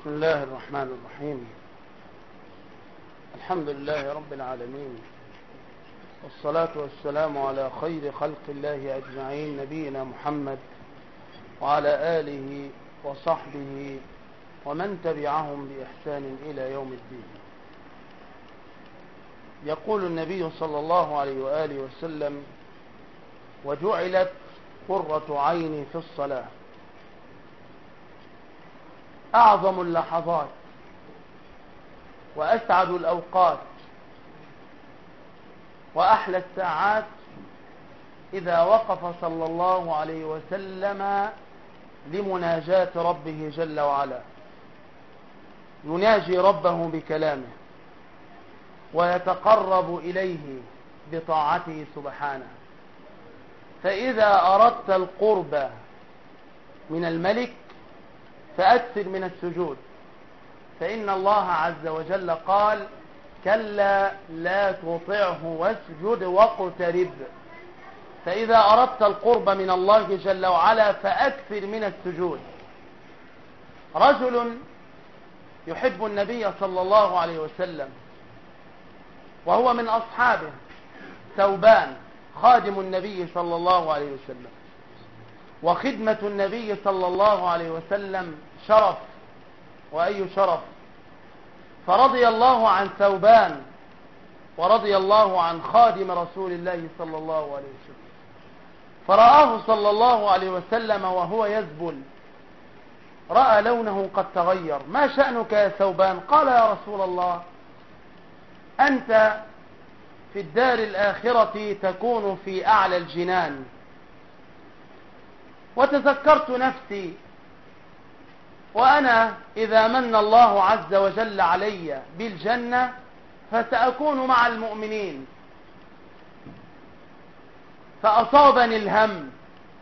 بسم الله الرحمن الرحيم. الحمد لله رب العالمين، والصلاة والسلام على خير خلق الله أجمعين، نبينا محمد وعلى آله وصحبه ومن تبعهم بإحسان إلى يوم الدين. يقول النبي صلى الله عليه وآله وسلم: وجعلت قرة عيني في الصلاة. أعظم اللحظات وأسعد الأوقات وأحلى الساعات إذا وقف صلى الله عليه وسلم لمناجاة ربه جل وعلا، يناجي ربه بكلامه ويتقرب إليه بطاعته سبحانه. فإذا أردت القرب من الملك فأكثر من السجود، فإن الله عز وجل قال: كلا لا تطعه واسجد واقترب. فإذا أردت القرب من الله جل وعلا فأكثر من السجود. رجل يحب النبي صلى الله عليه وسلم وهو من أصحابه، ثوبان خادم النبي صلى الله عليه وسلم، وخدمة النبي صلى الله عليه وسلم شرف، وأي شرف. فرضي الله عن ثوبان ورضي الله عن خادم رسول الله صلى الله عليه وسلم. فرآه صلى الله عليه وسلم وهو يذبل، رأى لونه قد تغير. ما شأنك يا ثوبان؟ قال: يا رسول الله، أنت في الدار الآخرة تكون في أعلى الجنان، وتذكرت نفسي، وأنا إذا من الله عز وجل علي بالجنة فسأكون مع المؤمنين، فأصابني الهم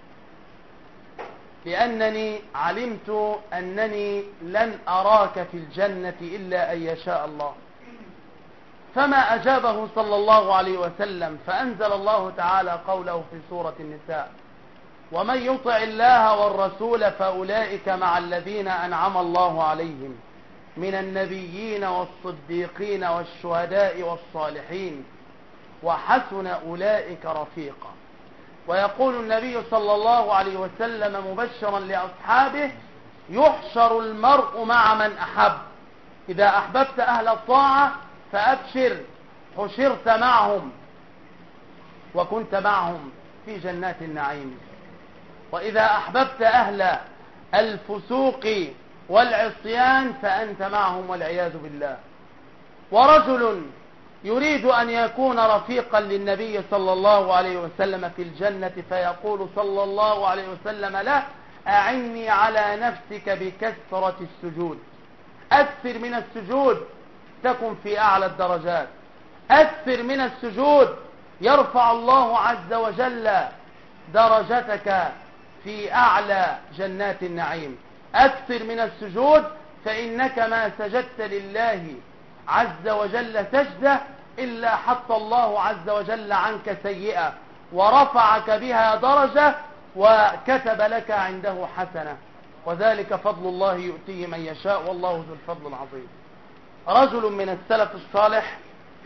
لأنني علمت أنني لن أراك في الجنة إلا أن يشاء الله. فما أجابه صلى الله عليه وسلم، فأنزل الله تعالى قوله في سورة النساء: ومن يطع الله والرسول فأولئك مع الذين أنعم الله عليهم من النبيين والصديقين والشهداء والصالحين وحسن أولئك رفيقا. ويقول النبي صلى الله عليه وسلم مبشرا لأصحابه: يحشر المرء مع من أحب، إذا أحببت أهل الطاعة فأبشر، حشرت معهم وكنت معهم في جنات النعيم. وإذا أحببت أهل الفسوق والعصيان فأنت معهم والعياذ بالله. ورجل يريد أن يكون رفيقا للنبي صلى الله عليه وسلم في الجنة، فيقول صلى الله عليه وسلم له: أعني على نفسك بكثرة السجود. أكثر من السجود تكن في أعلى الدرجات، أكثر من السجود يرفع الله عز وجل درجتك في أعلى جنات النعيم. أكثر من السجود، فإنك ما سجدت لله عز وجل سجدة إلا حط الله عز وجل عنك سيئة ورفعك بها درجة وكتب لك عنده حسنة، وذلك فضل الله يؤتيه من يشاء، والله ذو الفضل العظيم. رجل من السلف الصالح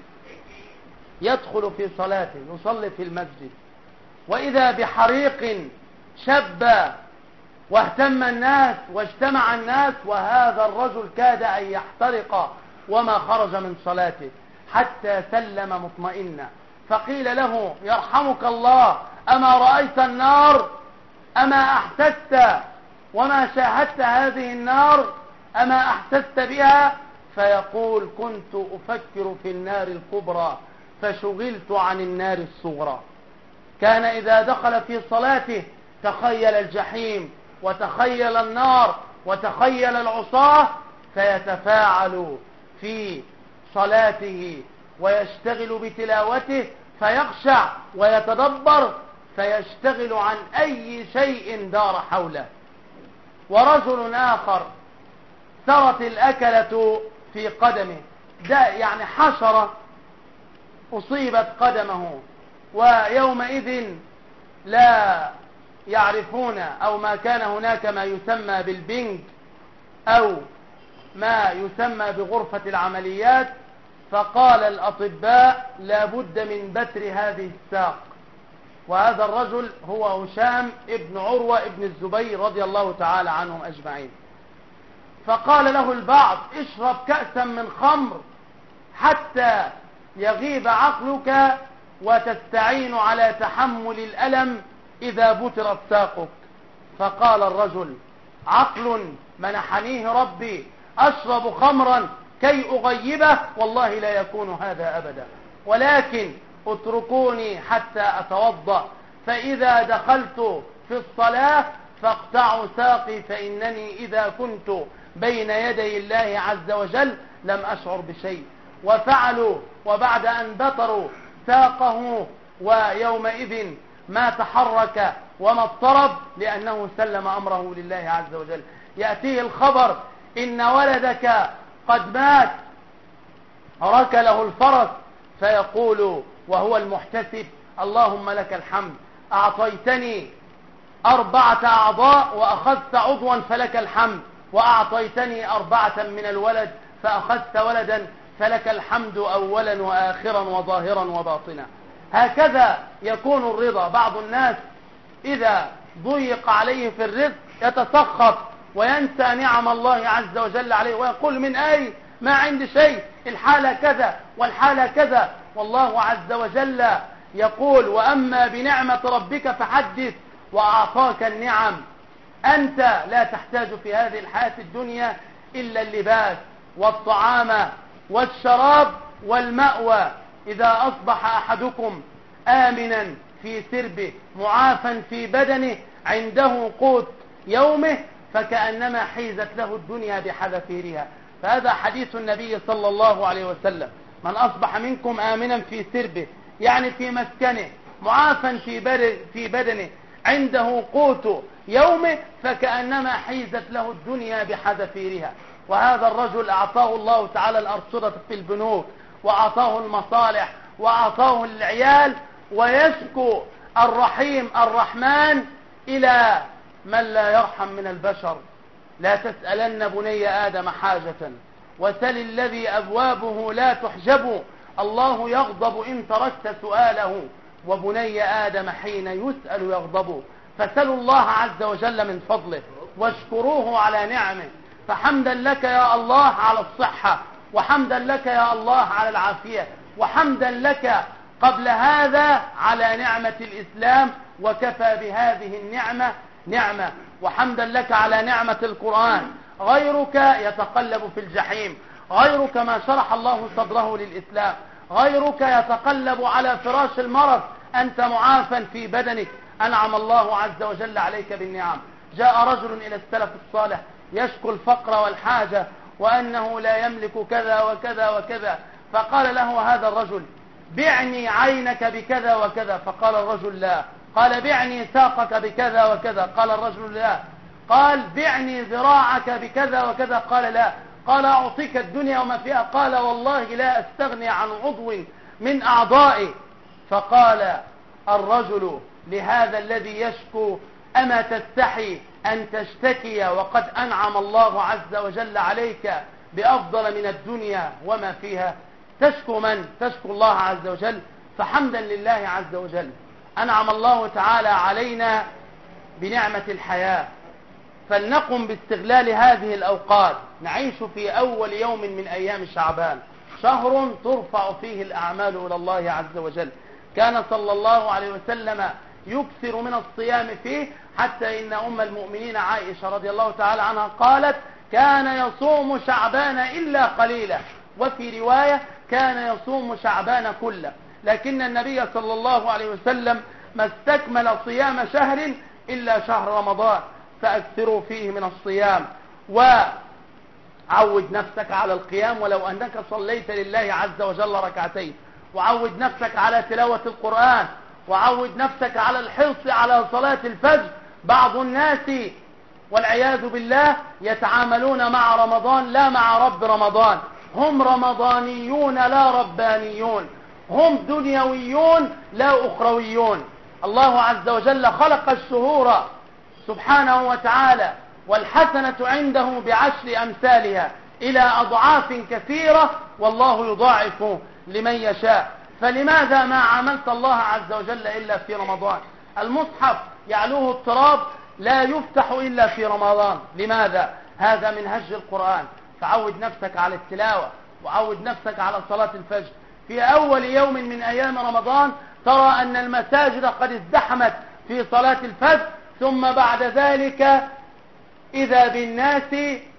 يدخل في صلاته، يصلي في المسجد، وإذا بحريق شب واهتم الناس واجتمع الناس، وهذا الرجل كاد أن يحترق وما خرج من صلاته حتى سلم مطمئنا. فقيل له: يرحمك الله، أما رأيت النار؟ أما أحسست وما شاهدت هذه النار؟ أما أحسست بها؟ فيقول: كنت أفكر في النار الكبرى فشغلت عن النار الصغرى. كان إذا دخل في صلاته تخيل الجحيم وتخيل النار وتخيل العصاة، فيتفاعل في صلاته ويشتغل بتلاوته، فيخشع ويتدبر فيشتغل عن أي شيء دار حوله. ورجل آخر سرت الأكلة في قدمه، ده يعني حشرة أصيبت قدمه، ويومئذ لا يعرفون أو ما كان هناك ما يسمى بالبنج أو ما يسمى بغرفة العمليات، فقال الأطباء لا بد من بتر هذه الساق. وهذا الرجل هو هشام ابن عروة ابن الزبير رضي الله تعالى عنهم أجمعين. فقال له البعض اشرب كأسا من خمر حتى يغيب عقلك وتستعين على تحمل الألم إذا بترت ساقك. فقال الرجل عقل منحنيه ربي أشرب خمرا كي أغيبه؟ والله لا يكون هذا أبدا، ولكن اتركوني حتى أتوضأ، فإذا دخلت في الصلاة فاقطعوا ساقي، فإنني إذا كنت بين يدي الله عز وجل لم أشعر بشيء. وفعلوا، وبعد أن بطروا ساقه ويومئذ ما تحرك وما اضطرب لأنه سلم أمره لله عز وجل. يأتيه الخبر إن ولدك قد مات، ركله الفرس، فيقول وهو المحتسب اللهم لك الحمد، أعطيتني 4 أعضاء وأخذت عضوا فلك الحمد، وأعطيتني 4 من الولد فأخذت ولدا فلك الحمد أولا وآخرا وظاهرا وباطنا. هكذا يكون الرضا. بعض الناس إذا ضيق عليه في الرزق يتسخط وينسى نعم الله عز وجل عليه ويقول من أي ما عندي شيء، الحالة كذا والحالة كذا. والله عز وجل يقول وأما بنعمة ربك فحدث، وأعطاك النعم. أنت لا تحتاج في هذه الحياة الدنيا إلا اللباس والطعام والشراب والمأوى. إذا أصبح أحدكم آمنا في سربه معافا في بدنه عنده قوت يومه فكأنما حيزت له الدنيا بحذافيرها. فهذا حديث النبي صلى الله عليه وسلم: من أصبح منكم آمنا في سربه، يعني في مسكنه، معافا في بدنه، عنده قوت يومه فكأنما حيزت له الدنيا بحذافيرها. وهذا الرجل أعطاه الله تعالى الأرصدة في البنوك، وأعطاه المصالح، وأعطاه العيال، ويشكو الرحيم الرحمن إلى من لا يرحم من البشر. لا تسألن بني آدم حاجة وسل الذي أبوابه لا تحجب، الله يغضب إن تركت سؤاله، وبني آدم حين يسأل يغضب. فسلوا الله عز وجل من فضله واشكروه على نعمه. فحمدا لك يا الله على الصحة، وحمدا لك يا الله على العافية، وحمدا لك قبل هذا على نعمة الإسلام، وكفى بهذه النعمة نعمة. وحمدا لك على نعمة القرآن، غيرك يتقلب في الجحيم، غيرك ما شرح الله صدره للإسلام، غيرك يتقلب على فراش المرض، أنت معافا في بدنك، أنعم الله عز وجل عليك بالنعم. جاء رجل إلى السلف الصالح يشكو الفقر والحاجة وأنه لا يملك كذا وكذا وكذا، فقال له هذا الرجل: بعني عينك بكذا وكذا. فقال الرجل: لا. قال: بعني ساقك بكذا وكذا. قال الرجل: لا. قال: بعني ذراعك بكذا وكذا. قال: لا. قال: أعطيك الدنيا وما فيها. قال: والله لا أستغني عن عضو من أعضائي. فقال الرجل لهذا الذي يشكو: أما تستحي أن تشتكي وقد أنعم الله عز وجل عليك بأفضل من الدنيا وما فيها؟ تشكو من؟ تشكو الله عز وجل. فحمدا لله عز وجل أنعم الله تعالى علينا بنعمة الحياة، فلنقم باستغلال هذه الأوقات. نعيش في أول يوم من أيام شعبان، شهر ترفع فيه الأعمال إلى الله عز وجل. كان صلى الله عليه وسلم يكثر من الصيام فيه، حتى إن أم المؤمنين عائشة رضي الله تعالى عنها قالت: كان يصوم شعبان إلا قليلا، وفي رواية كان يصوم شعبان كله. لكن النبي صلى الله عليه وسلم ما استكمل صيام شهر إلا شهر رمضان، فأكثروا فيه من الصيام، وعود نفسك على القيام ولو أنك صليت لله عز وجل ركعتين، وعود نفسك على تلاوة القرآن، وعود نفسك على الحرص على صلاة الفجر. بعض الناس والعياذ بالله يتعاملون مع رمضان لا مع رب رمضان، هم رمضانيون لا ربانيون، هم دنيويون لا أخرويون. الله عز وجل خلق الشهور سبحانه وتعالى، والحسنة عنده بعشر أمثالها. إلى أضعاف كثيرة، والله يضاعف لمن يشاء. فلماذا ما عاملت الله عز وجل إلا في رمضان؟ المصحف يعلوه التراب لا يفتح إلا في رمضان. لماذا؟ هذا من هج القرآن. فعود نفسك على التلاوة، وعود نفسك على صلاة الفجر. في أول يوم من أيام رمضان ترى أن المساجد قد ازدحمت في صلاة الفجر، ثم بعد ذلك إذا بالناس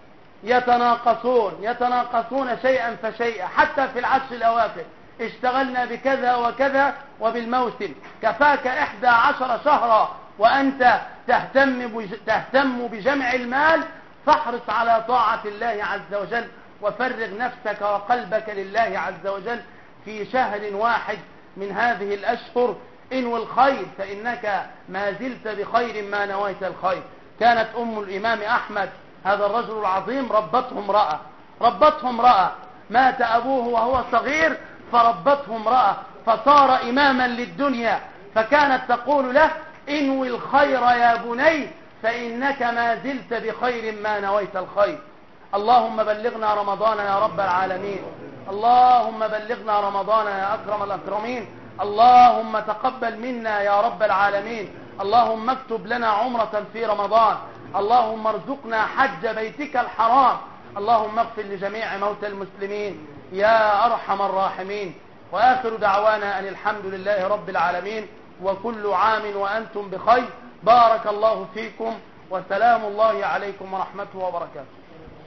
يتناقصون شيئا فشيئا. حتى في العشر الأواخر اشتغلنا بكذا وكذا، وبالموسم كفاك 11 شهرا وأنت تهتم بجمع المال. فاحرص على طاعة الله عز وجل، وفرغ نفسك وقلبك لله عز وجل في شهر واحد من هذه الأشهر. انوي الخير فإنك ما زلت بخير ما نويت الخير. كانت أم الإمام أحمد هذا الرجل العظيم ربته امرأة مات أبوه وهو صغير، فربته امرأة فصار إماما للدنيا. فكانت تقول له: انوي الخير يا بني فإنك ما زلت بخير ما نويت الخير. اللهم بلغنا رمضان يا رب العالمين. اللهم بلغنا رمضان يا أكرم الأكرمين. اللهم تقبل منا يا رب العالمين. اللهم اكتب لنا عمرة في رمضان. اللهم ارزقنا حج بيتك الحرام. اللهم اغفر لجميع موتى المسلمين يا أرحم الراحمين. وآخر دعوانا أن الحمد لله رب العالمين، وكل عام وأنتم بخير. بارك الله فيكم، وسلام الله عليكم ورحمته وبركاته.